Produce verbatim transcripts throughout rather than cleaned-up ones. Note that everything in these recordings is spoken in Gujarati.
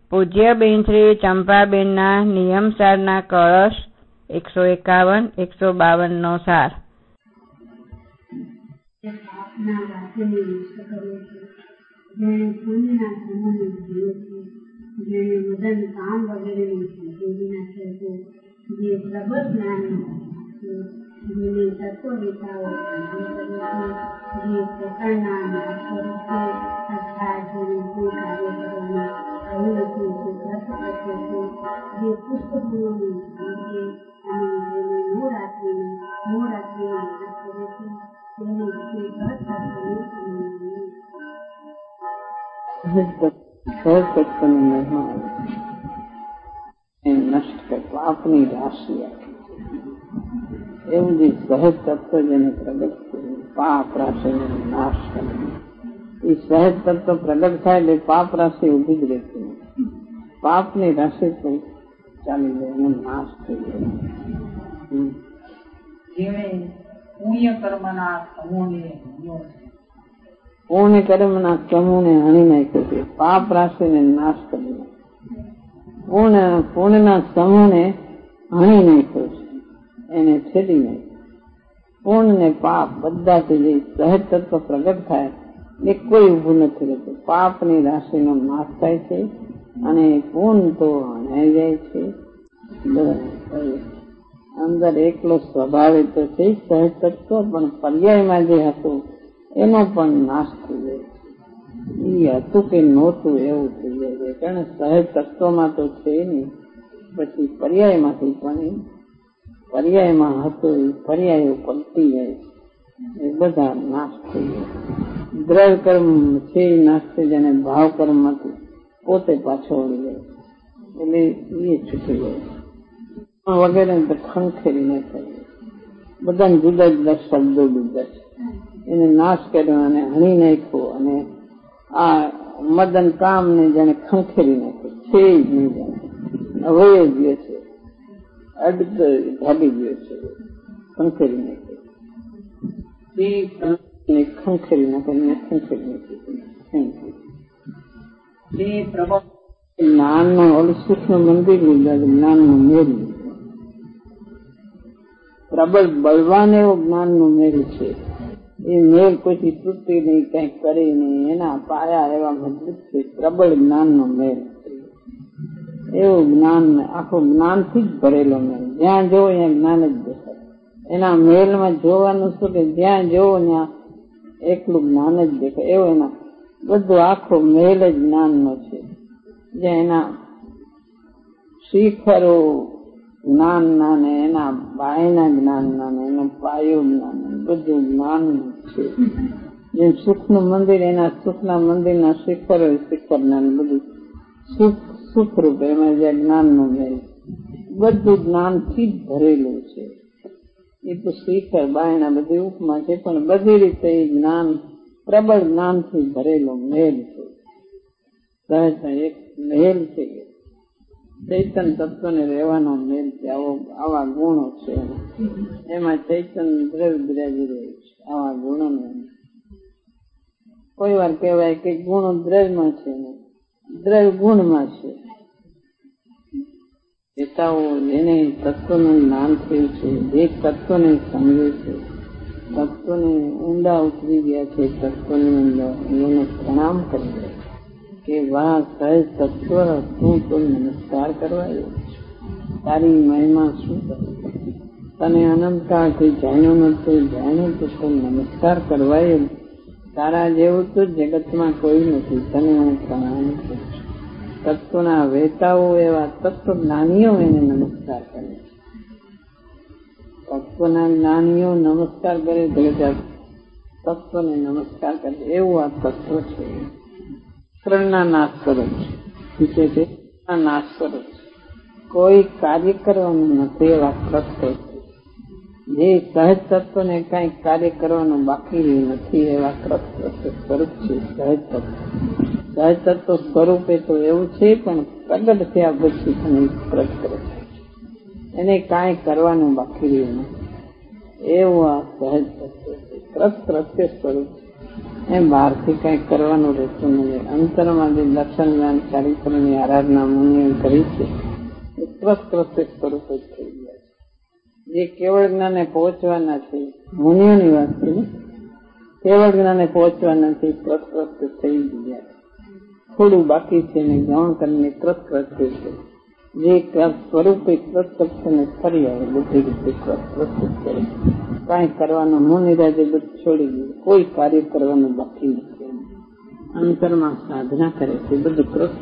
પૂજ્ય બેન શ્રી ચંપાબેનના નિયમસારના કળશ એકસો એકાવન એકસો બાવન નો સાર. જેને તત્વ દેખાઓ જે પ્રકારના સ્વરૂપે અથવા જેને કોઈ કાર્ય કરવાની અનુમતિ છે, જે પુષ્પપૂર્વની છે અને જેને મોડ આપીને મોડ આપીને નાશ કરે છે તેને વિશે નષ્ટ કરતો આપની રાશિ એવું જે સહજ તત્વ જેને પ્રગટ કર્યું પાપ રાશિનો નાશ કર્યો. એ સહજ તત્વ પ્રગટ થાય એટલે પાપ રાશિ ઉભી જ રહેતી નથી. પાપની રાશિ તો ચાલી જાય, એનો નાશ થઈ જાય. પુણ્ય કર્મના સમૂહને પુણ્ય કર્મના સમૂહને હણી નાખ્યો છે. પાપ રાશિને નાશ કરી નાખ્યો. પુણ્યના સમૂહને હણી નાખ્યો છે, એને છેદી નાખ્યો. પૂર્ણ ને પાપ બધાથી જે સહજ તત્વ પ્રગટ થાય એ કોઈ ઉભું નથી રહેતું. પાપની રાશિનો નાશ થાય છે અને પૂર્ણ તો હણાઈ જાય છે. અંદર એકલો સ્વભાવ તો છે સહજ તત્વ, પણ પર્યાયમાં જે હતું એનો પણ નાશ થઈ જાય છે. એ હતું કે નહોતું એવું થઈ જાય છે, કારણ સહજ તત્વમાં તો છે નહીં. પછી પર્યાયમાંથી પણ પર્યાયમાં હતું એ પર્યાયો પલટી જાય છે, એ બધા નાશ થઈ જાય. દ્રવ્ય કર્મ છે એ નાશ થઈ જાય, અને ભાવ કર્મમાંથી પોતે પાછો વળી જાય એટલે એ છૂટી જાય વગેરે તો ખંખેરી ન થાય. બધાને જુદા જુદા શબ્દો બીજા છે, એને નાશ કર્યો અને હણી નાખ્યો. અને આ મદન કામ ને જેને ખંખેરી નાખ્યો છે જ નહીં, જાણે હવે ગયો છે, અડધો ભાગી ગયો છે, ખંખેરી નાખ્યો. ખંખેરી નાખ્યો ખંખેરી નાખ્યો જ્ઞાન નું ઓલું સૂક્ષ્મ મંદિર લીધા, જ્ઞાન નું મેળ લીધું. પ્રબળ બળવાન એવો જ્ઞાન નું મેળ છે. એ મેળ પછી તૂટી નહીં, કઈ કરે નહીં, એના પાયા એવા મજબૂત છે. પ્રબળ જ્ઞાન નો મેળ એવું જ્ઞાન, આખું જ્ઞાનથી જ ભરેલો મેળ. જ્યાં જોવો ત્યાં જ્ઞાન જ દેખાય. એના મેળમાં જોવાનું શું કે જ્યાં જોવો ત્યાં એકલું જ્ઞાન જ દેખાય. એવું એના બધું આખો મેળ જ જ્ઞાન નો છે. જ્યાં એના શિખરો જ્ઞાનના ને એના બાયના જ્ઞાનના ને એનો પાયો જ્ઞાન બધું જ્ઞાન છે. જેમ સુખનું મંદિર, એના સુખના મંદિરના શિખરો શિખરના બધું સુખ સુખરૂપ, એમાં જે જ્ઞાન નો મેળ બધું જ્ઞાનથી જ ભરેલું છે. એ તો શિખર બાયના બધી ઉપમા છે, પણ બધી રીતે એ જ્ઞાન પ્રબળ જ્ઞાનથી ભરેલો મેળ છે. એક મેલ છે, ચૈતન તત્વ ને રહેવાનો મેલ છે. આવો આવા ગુણો છે એમાં ચૈતન દ્રવ્ય બિરાજી રહ્યું છે. આવા ગુણો કોઈ વાર કહેવાય કે ગુણો દ્રવ્યમાં છે ને દ્રવ્ય ગુણમાં છે. નેતાઓ જેને તત્વનું જ્ઞાન થયું છે, જે તત્વને સમજે છે, તત્વને ઊંડા ઉતરી ગયા છે, તત્વની અંદર એને પ્રણામ કરી દે કે વાહ સહજ તત્વ, તું કોઈ નમસ્કાર કરવા તારી મહિમા શું કરે, તને અનંતકાળથી જાણ્યો નથી, જાણ્યું તો કોઈ નમસ્કાર કરવાય. તારા જેવું તો જગતમાં કોઈ નથી, તને હું પ્રણામ કરું. તત્વના વેતાઓ એવા તત્વ જ્ઞાનીઓ એને નમસ્કાર કરે. તત્વના જ્ઞાનીઓ નમસ્કાર કરે, તત્વને નમસ્કાર કરે, એવું આ તત્વ છે. ત્રણના નાશ કરો છે, છે નાશ કરો છે. કોઈ કાર્ય કરવાનું નથી એવા તત્વ. જે સહજ તત્વને કઈ કાર્ય કરવાનું બાકી રહ્યું નથી એવા તત્વ સ્વરૂપ છે. સહજ તત્વ સહજ તત્વ સ્વરૂપે તો એવું છે, પણ પ્રગટ થયા પછી અને પ્રગટ કરે છે, એને કાંઈ કરવાનું બાકી રહ્યું નથી એવું આ સહજ તત્વ છે. પ્રત્ય સ્વરૂપ એમ બહારથી કઈ કરવાનું રહેતું નથી. અંતરમાં જે દર્શન જ્ઞાન ચારિત્રની આરાધના મુનિએ કરી છે એ કૃત સ્વરૂપે થઈ ગયા છે. જે કેવળ જ્ઞાને પહોંચવાના છે, મુનિઓની વાત છે, કેવળ જ્ઞાને પહોંચવાના છે, કૃત થઈ ગયા. થોડું બાકી છે ને ગૌણ કરીને કૃત છે. જે સ્વરૂપે કૃત ને ફરી આવે બધી રીતે કૃત કરે. કાંઈ કરવાનું મુનિરાજે બધું છોડી દીધું, કોઈ કાર્ય કરવાનું બાકી નથી. અંતરમાં સાધના કરે છે, બધું કૃત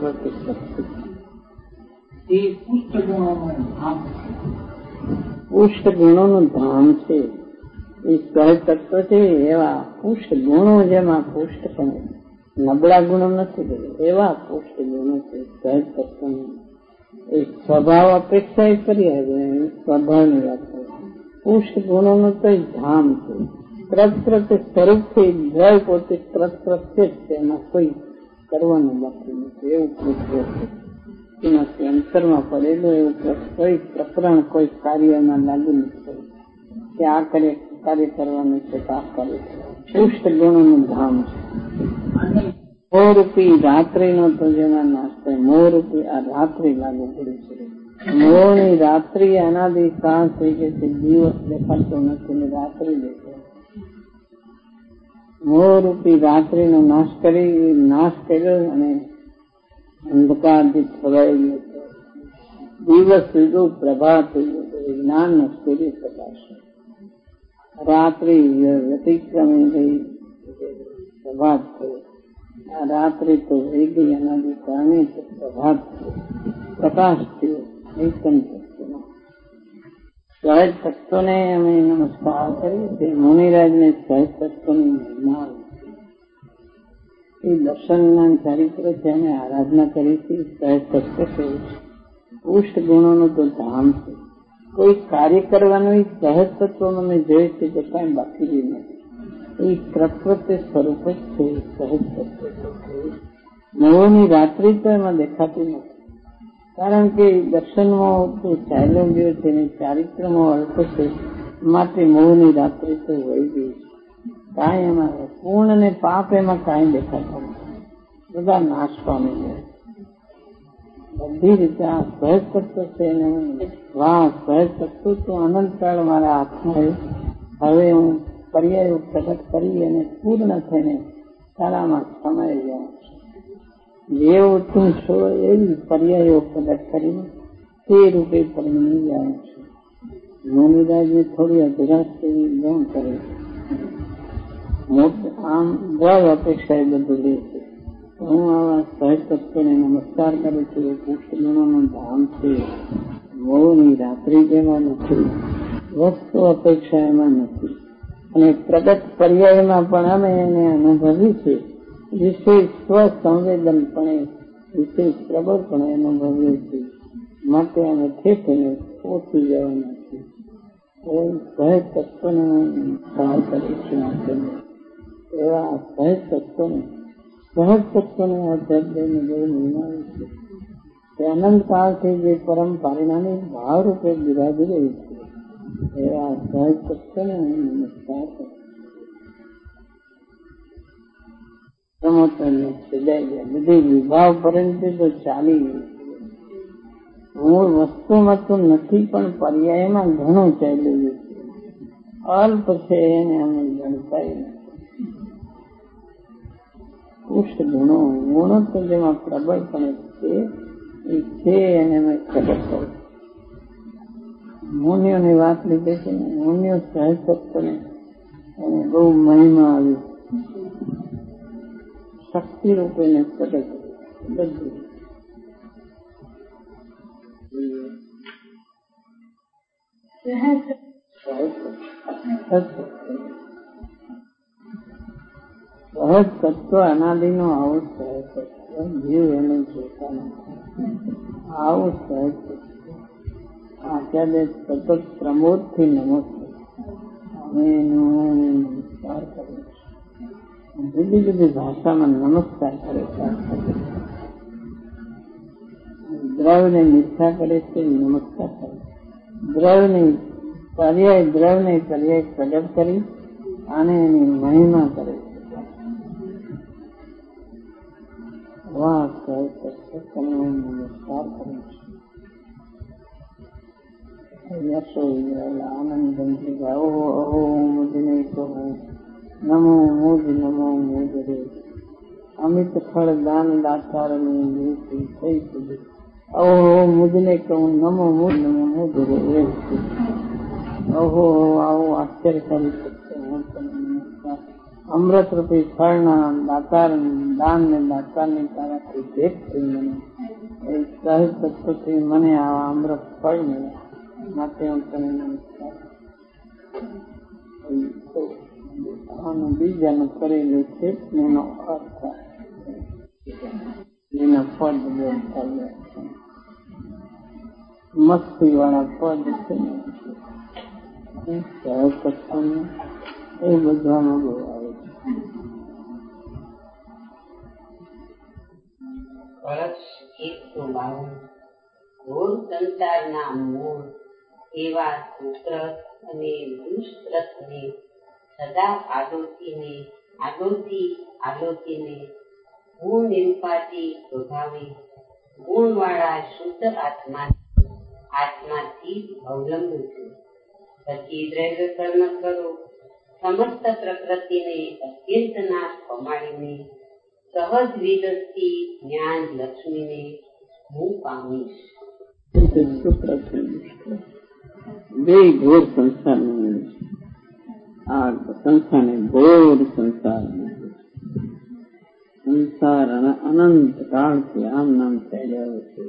એ પુષ્ટ ગુણોનું ધામ પુષ્ટ ગુણોનું ધામ છે. એ સહજ તત્વ છે એવા પુષ્ટ ગુણો, જેમાં પુષ્ટ પણ નબળા ગુણો નથી, એવા પુષ્ટ ગુણો છે સહજ તત્વ. એ સ્વભાવ અપેક્ષા એ કરી આવે સ્વભાવની વાત છે. પુષ્ટ ગુણોનું તો ધામ છે. કૃત સ્વરૂપથી જય પોતે કૃત છે, એમાં કોઈ કરવાનું બાકી નથી. એવું કૃત્ય છે, એનાથી અંતરમાં પડેલું એવું કોઈ પ્રકરણ, કોઈ કાર્યમાં લાગુ નથી કે આ કાર્ય કાર્ય કરવાનું છે, આ કાર્ય પુષ્ટ ગુણોનું ધામ છે. મોહરૂપી રાત્રિનો તો જેમાં નાશ થાય, મોહરૂપી આ રાત્રિ લાગુ પડે છે. મોહની રાત્રિ અનાદિ કાળ થઈ ગઈ છે. દિવસ દેખાતો નથી ને રાત્રિ દેખાય. મોહરૂપી રાત્રિનો નાશ કરી નાશ કર્યો અને અંધકારથી છવાઈ ગયો. દિવસ થયો, પ્રભાત થયો, જ્ઞાન નો સૂર્ય પ્રકાશ. રાત્રિ વ્યતિક્રમી ગઈ, પ્રભાત થયો. આ રાત્રિ તો વહી ગઈ, એનાથી કારણે પ્રભાત થયો, પ્રકાશ થયો. એકદમ સહજ તત્વને અમે નમસ્કાર કરીએ છીએ. મુનિરાજને સહજ તત્વની મહિમા એ દર્શન ચારિત્ર છે, અમે આરાધના કરી છે. સહજ તત્વ છે, પુષ્ટ ગુણોનું તો ધામ છે. કોઈ કાર્ય કરવાનું એ સહજ તત્વ મને જોઈએ છે તો કઈ બાકી જ નથી. એ પ્રકૃતિ સ્વરૂપ જ છે સહજ તત્વ. નવોની રાત્રિ તો એમાં દેખાતી નથી, કારણ કે દર્શનમાં તો ચાલ્યો ગયો છે ને ચારિત્રમાં અલ્પ છે, માટે મોહની રાત્રિ તો વહી ગઈ છે. કાંઈ એમાં પૂર્ણ ને પાપ એમાં કાંઈ દેખાતા નથી, બધા નાશ પામી ગયા. બધી રીતે આ સહજ તત્વ છે ને વાહ, સહજ તત્વ તો અનંતકાળ મારા હાથમાં. હવે હું પર્યાયો પ્રગટ કરી અને પૂર્ણ થઈને તારામાં સમાઈ જાઉં છું. જેવું તું છો એવી પર્યાયો પ્રગટ કરીને તે રૂપે પરિણી જાઉં છું. મુનિરાજને થોડી અધુરાશ એવી ગૌણ કરે છે. આમ દ્રવ અપેક્ષા એ બધું લે છે. હું આવા સહજ તત્વને નમસ્કાર કરું છું. એ પુષ્ટ ગુણોનું ધામ છે. મોહની રાત્રિ જેમાં નથી, વસ્તુ અપેક્ષા એમાં નથી, અને પ્રગટ પર્યાયમાં પણ અમે એને અનુભવી છે. વિશેષ સ્વસંવેદનપણે, વિશેષ પ્રબળપણે અનુભવીએ છીએ. માટે અમે ઠેઠને પહોંચી જવાના છીએ. સહજ તત્વને નમસ્કાર કરું છું. એવા સહજ તત્વને સહજ તત્વને આ શબ્દને બહુ નિમાવી છે. તે અનંતકાળથી જે પરમ પરિણામી ભાવરૂપે બિરાજી રહી છે. એવા સહજ તત્વને હું નમસ્કાર કરું. બધી વિભાવ પરંતુ તો ચાલી ગઈ. મૂળ વસ્તુમાં તો નથી, પણ પર્યાયમાં ઘણું ચાલ્યું છે. અલ્પ છે એને અમે ગણતા નથી. પુષ્ટ ગુણો ગુણો તો જેમાં પ્રબળપણે છે એ છે એને અમે પ્રગટ કરી. મુનિઓની વાત લીધે છે ને, મુનિઓ સહજ તત્વને એને બહુ મહિમા આવી, શક્તિ રૂપે ને પ્રગટ બધું. સહજ તત્વ અનાદિનો આવો સહજ તત્વ, જીવ એને જોતા નથી. આવું સહજ તત્વ આચાર્ય સતત પ્રમોદ થી નમસ્તે અમે એનું નમસ્કાર કરીએ છીએ. જુદી જુદી ભાષામાં નમસ્કાર કરે છે. દ્રવ્યને મીઠા કરે છે, નમસ્કાર કરે. દ્રવ્યને પર્યાય દ્રવ્યને પર્યાય પ્રગટ કરી અને એની મહિમા કરે છે. તમને નમસ્કાર કરું છું. યશો આનંદ ઓહો અહો મુજને કહું નમો મુજ નમો મુજ રે અમિત ફળ દાન દાતારની મૂર્તિ થઈ સુધી ઓહો મુજને કહું નમો મુજ નમો મુજ રે. ઓહો આવું આશ્ચર્ય કરી શકશે. હું તમને નમસ્કાર અમૃત રૂપી ફળના દાતાર દાન ને દાતારની તારાથી ભેટ થઈ મને એ સહજ તત્વથી મને આવા અમૃત ફળ મળ્યા માટે હું તને નમસ્કાર. આનું બીજાનું કરેલું છે એનો અર્થ એના પદ બોલતા મસ્તી વાળા પદ છે સહજ તત્વ એ બધામાં બહુ આવે છે. વર્ષ એકસો બાવન ઘોર સંસારના મૂળ એવા સુત્રત અને દુષ્ટ્રતને સદા આલોચીને આલોચી આલોચીને ગુણ નિરૂપાથી સ્વભાવી ગુણવાળા શુદ્ધ આત્મા આત્માથી અવલંબું છું. પછી દ્રવ્ય કર્મ કરો સમસ્ત પ્રકૃતિને અત્યંત નાશ પમાડીને સહજ વિદથી જ્ઞાન લક્ષ્મીને હું પામીશ. બે ઘોર સંસાર આ સંસ્થાને ઘોર સંસાર સંસાર અનંત કાળથી આમ નામ ચાલ્યો છે.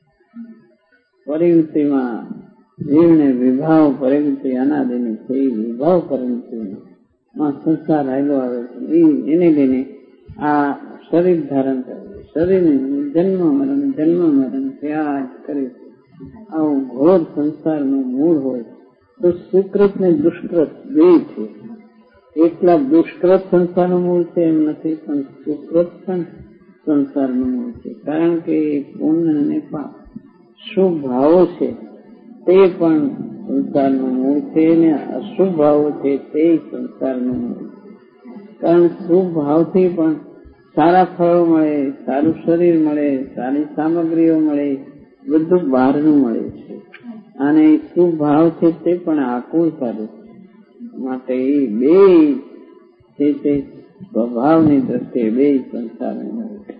પરિવૃત્તિમાં જીવને વિભાવ પરિવૃત્તિ અનાદિની છે. વિભાવ પરિવૃત્તિમાં સંસાર આવેલો આવે છે. એને લઈને આ શરીર ધારણ કરે છે. શરીર જન્મ મરણ જન્મ મરણ ત્યાગ કરે છે. આવું ઘોર સંસારનું મૂળ હોય તો સુકૃત ને દુષ્કૃત બે છે. એટલા દુષ્કૃત સંસારનું મૂળ છે એમ નથી, પણ સુકૃત પણ સંસારનું મૂળ છે. કારણ કે પુણ્ય અને પાપ શુભ ભાવો છે તે પણ સંસારનું મૂળ છે અને અશુભ ભાવો છે તે સંસારનું મૂળ. કારણ શુભ ભાવથી પણ સારા ફળો મળે, સારું શરીર મળે, સારી સામગ્રીઓ મળે, બધું બહારનું મળે છે. અને શુભ ભાવ છે તે પણ આકુળતા છે. માટે એ બે છે તે સ્વભાવની દ્રષ્ટિએ બે સંસારનું મૂળ છે.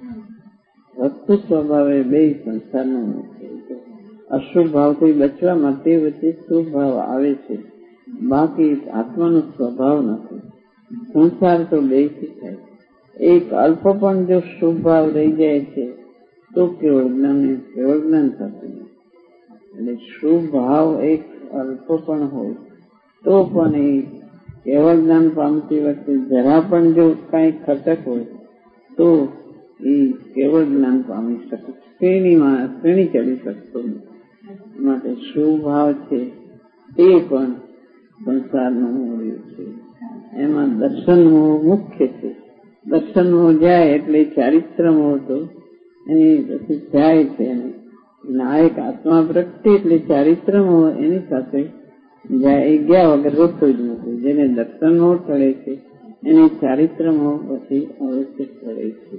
વસ્તુ સ્વભાવે બે સંસારનું મૂળ છે. અશુભ ભાવથી બચવા માટે વચ્ચે શુભ ભાવ આવે છે, બાકી આત્માનો સ્વભાવ નથી. સંસાર તો બેથી થાય. એક અલ્પ પણ જો શુભ ભાવ રહી જાય છે તો કેવળ જ્ઞાન કેવળ જ્ઞાન થતું નથી. એટલે શુભ ભાવ એક અલ્પ પણ હોય તો પણ એ કેવળ જ્ઞાન પામતી વખતે જરા પણ જો કઈ ખટક હોય તો એ કેવળ જ્ઞાન પામી શકે, શ્રેણીમાં શ્રેણી ચડી શકતો નથી. માટે શુભ ભાવ છે તે પણ સંસારનું મૂળ છે. એમાં દર્શન મુખ્ય છે. દર્શન જાય એટલે ચારિત્ર મોહ તો એની પછી જાય છે. નાયક આત્મા પ્રગટે એટલે ચારિત્ર મોહ એની સાથે જાય. એ ગયા વગર રોકતો જ નથી. જેને દર્શન મોહ ટળે છે એને ચારિત્ર મોહ પછી અવશ્ય ટળે છે.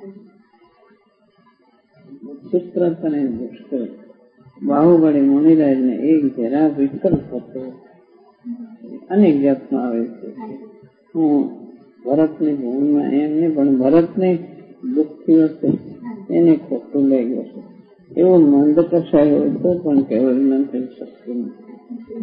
સુકૃત અને દુષ્કૃત બાહુબળી મુનિરાજ ને એક જરા વિકલ્પ હતો અનેક જાતનો આવે છે. હું ભરતની ભૂમિમાં એમને પણ ભરતને દુઃખી હશે એને ખોટું લઈ ગયો છે. એવો મંદ કસાય હોય તો પણ કેવળ ન થઈ શકતું નથી.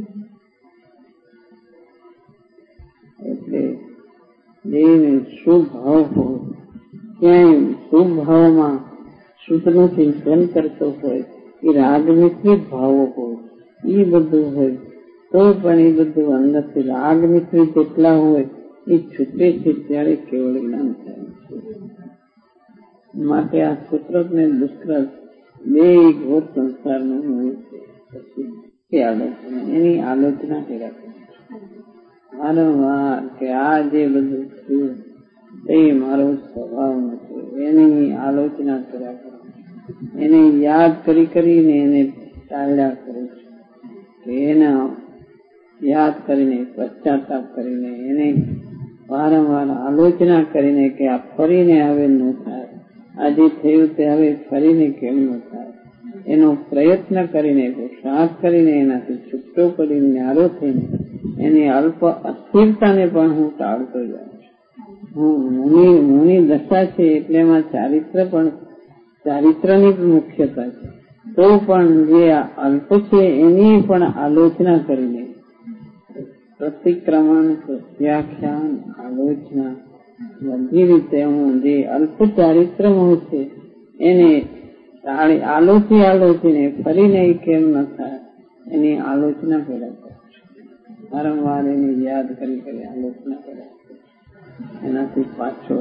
એટલે જેને શુભ ભાવ હોય ક્યાંય શુભ ભાવમાં શુદ્ધનું ચિંતન કરતો હોય એ રાગ મિશ્રિત ભાવો હોય એ બધું હોય તો પણ એ બધું અંદરથી રાગ મિશ્રિત જેટલા હોય એ છૂટે છે ત્યારે કેવળ જ્ઞાન થાય છે. માટે આ સુકૃત ને દુષ્કૃત બે ઘોર સંસારનું મૂળ છે. એની આલોચના કર્યા કરે વારંવાર કે આ જે બધું થયું તે મારો સ્વભાવ નથી. એની આલોચના કર્યા કરે, એને યાદ કરી કરીને એને ટાળ્યા કરે છે. એના યાદ કરીને પશ્ચાતાપ કરીને એને વારંવાર આલોચના કરીને કે આ ફરીને હવે ન થાય આજે થયું તે હવે ફરીને કેમ ન થાય એનો પ્રયત્ન કરીને, પુરુષાર્થ કરીને, એનાથી છૂટો કરીને, ન્યારો થઈને એની અલ્પ અસ્થિરતાને પણ હું ટાળતો જાઉં છું. હું મુનિ મુનિ દશા છે એટલે એમાં ચારિત્ર પણ ચારિત્રની પણ મુખ્યતા છે. તો પણ જે અલ્પ છે એની પણ આલોચના કરીને, પ્રતિક્રમણ, પ્રત્યાખ્યાન, આલોચના બધી રીતે હું જે અલ્પ ચારિત્રમય છે એને આલોચી આલોચીને ફરીને કેમ ન થાય એની આલોચના કર્યા કરું છું. વારંવાર એની યાદ કરી કરી આલોચના કર્યા કરું છું. એનાથી પાછો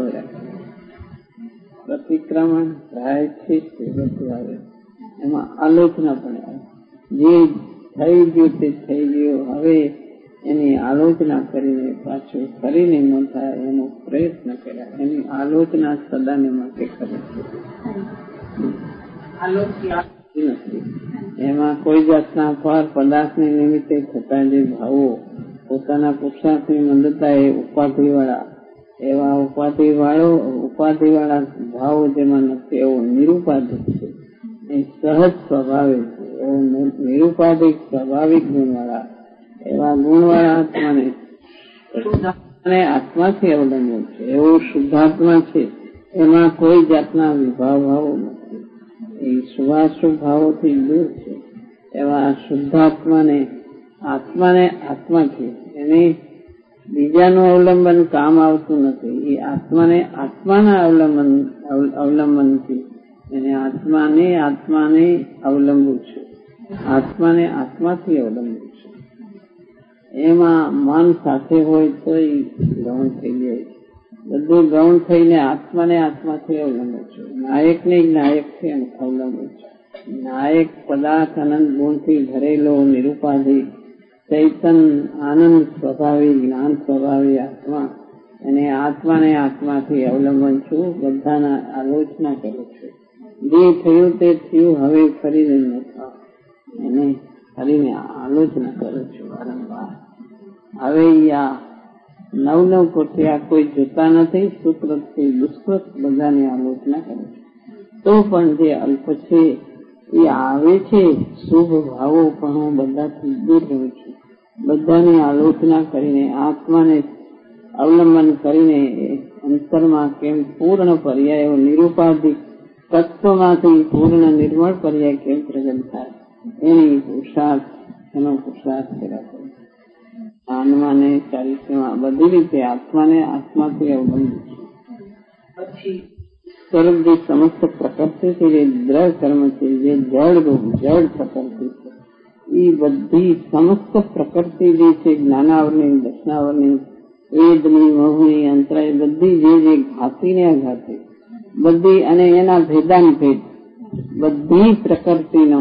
પ્રતિક્રમણ થાય છે તે બધું આવે, એમાં આલોચના પણ આવે. જે થઈ ગયું તે થઈ ગયું, હવે એની આલોચના કરીને પાછું ફરીને ન થાય એનો પ્રયત્ન કર્યા. એની આલોચના સદાને માટે કરે છે. એમાં કોઈ જાતના અપાર પદાર્થને નિમિત્તે થતા જે ભાવો પોતાના પુરુષાર્થની મંદતા એ ઉપાધિ વાળા એવા ઉપાધિ વાળો ઉપાધિ વાળા ભાવો જેમાં નથી એવો નિરુપાધિક છે. એ સહજ સ્વભાવે છે. એવો નિરુપાધિક સ્વાભાવિક ગુણ વાળા એવા ગુણ વાળા આત્માને આત્માથી અવલંબન છે. એવો શુદ્ધાત્મા છે. એમાં કોઈ જાતના વિભાવ ભાવો નથી. એ શુભાશુભ ભાવોથી દૂર છે. એવા શુદ્ધાત્માને આત્માને આત્મા છે. એને બીજાનું અવલંબન કામ આવતું નથી. એ આત્માને આત્માના અવલંબન અવલંબનથી એને આત્માને આત્માને અવલંબું છું. આત્માને આત્માથી અવલંબું છું. એમાં મન સાથે હોય તો એ ગૌણ થઈ જાય. બધું ગૌણ થઈને આત્માને આત્માથી અવલંબું છું. નાયક ને નાયકથી અવલંબું છું. નાયક પદાર્થ અનંત ગુણથી ભરેલો નિરુપાધિક ચૈતન આનંદ સ્વભાવી જ્ઞાન સ્વભાવી આત્મા અને આત્માને આત્માથી અવલંબન છું. બધાના આલોચના કરું છું. જે થયું તે થયું, હવે ફરીને ન થાવ એને ફરીને આલોચના કરું છું વારંવાર. હવે આ નવ નવ કોઠિયા કોઈ જોતા નથી. સુકૃત થી દુષ્કૃત બધાની આલોચના કરું છું. તો પણ જે અલ્પ છે એ આવે છે શુભ ભાવો, પણ હું બધાથી દૂર રહું છું. બધાની આલોચના કરીને આત્માને અવલંબન કરીને અંતરમાં કેમ પૂર્ણ પર્યાયો નિરુપાધિક તત્વમાંથી પૂર્ણ નિર્મળ પર્યાય કેમ પ્રગટ થાય એની પુરુષાર્થ એનો પુરુષાર્થ કર્યા કરે. આત્માને ચારિત્રમાં બધી રીતે આત્માને આત્માથી અવલંબન છે. પછી સ્વરૂપ જે સમસ્ત પ્રકૃતિ છે, જે દ્રઢ કર્મ છે, જે જળ રૂપ જળ પ્રકૃતિ છે, એ બધી સમસ્ત પ્રકૃતિ જે છે જ્ઞાનાવરની, દર્શનાવરની, વેદની, મોહની, અંતરાય બધી જે જે ઘાતી ને અઘાતી બધી અને એના ભેદાન ભેદ બધી પ્રકૃતિનો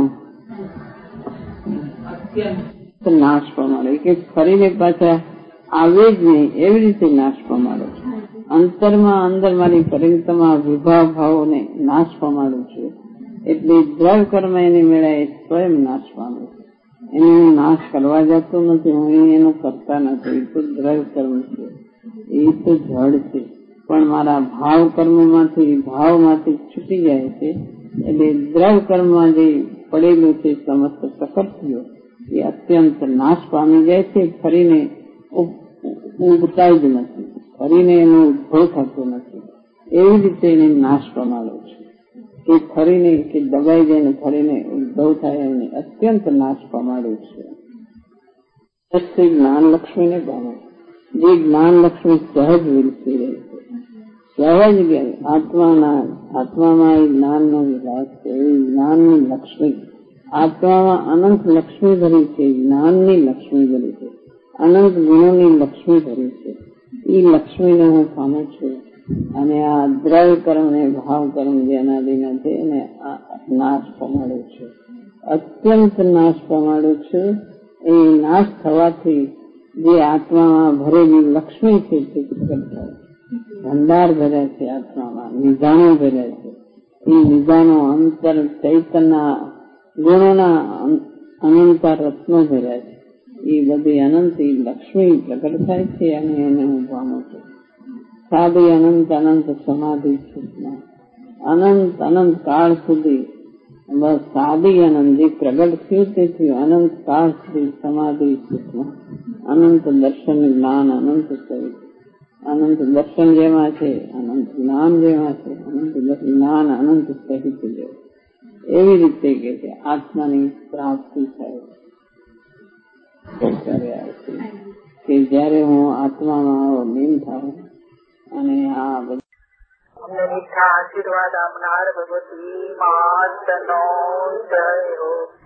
અત્યંત નાશ પામાડે કે ફરીને પાછા આવે જ નહીં એવી રીતે નાશ પામાડો છું. અંતરમાં અંદર મારી પરિણતમાં વિભાવ ભાવોને નાશ પામાડું છું. એટલે દ્રવ કર્મ એની મેળા સ્વયં નાશ પામે છે. એને હું નાશ કરવા જતો નથી. હું એનું કરતા નથી. એ તો દ્રવ કર્મ છે, એ તો જળ છે. પણ મારા ભાવ કર્મમાંથી ભાવમાંથી છૂટી જાય છે. એટલે દ્રવ કર્મમાં જે પડેલું છે સમસ્ત પ્રકૃતિઓ એ અત્યંત નાશ પામી જાય છે. ફરીને ઉગતા જ નથી. ફરીને એનો ઉદ્ભવ થતો નથી. એવી રીતે એને નાશ પામાડો છે કે ફરીને કે દબાઈ જાય ને ફરીને ઉદ્ભવ થાય એને અત્યંત નાશ પામાડું છે. જ્ઞાન લક્ષ્મીને પામે. જે જ્ઞાન લક્ષ્મી સહજ વિલસી રહી છે. સહજ ગયા આત્માના આત્મામાં એ જ્ઞાનનો વિલાસ છે. એ જ્ઞાનની લક્ષ્મી આત્મામાં અનંત લક્ષ્મી ભરી છે. જ્ઞાનની લક્ષ્મી ભરી છે. અનંત ગુણોની લક્ષ્મી ભરી છે. એ લક્ષ્મીને હું પામું છું. અને આ દ્રવ કર્મ ને ભાવ કર્મ જે અનાદિના છે એને નાશ પામાડું છું. અત્યંત નાશ પામાડું છું. એ નાશ થવાથી જે આત્મામાં ભરેલી લક્ષ્મી છે તે પ્રગટ થાય. ભંડાર ભર્યા છે આત્મામાં, નિધાનો ભર્યા છે. એ નિધાનો અંતર ચૈતનના ગુણોના અનંત રત્નો ભર્યા છે. એ બધી અનંત લક્ષ્મી પ્રગટ થાય છે અને એને હું પામું છું. સાદી અનંત અનંત સમાધિ સૂચના અનંત અનંત કાળ સુધી બસ સાદી આનંદ જે પ્રગટ થયું તે થયું. અનંત કાળ સુધી સમાધિ સુખમાં અનંત દર્શન જ્ઞાન અનંત સહિત. અનંત દર્શન જેમાં છે, અનંત જ્ઞાન જેમાં છે, અનંત જ્ઞાન અનંત સહિત જેવું. એવી રીતે કે છે આત્માની પ્રાપ્તિ થાય કે જયારે હું આત્મામાં લીન થાઉં અને આ બધું અમને મીઠા આશીર્વાદ આપનાર ભગવતી માતનો જય હો.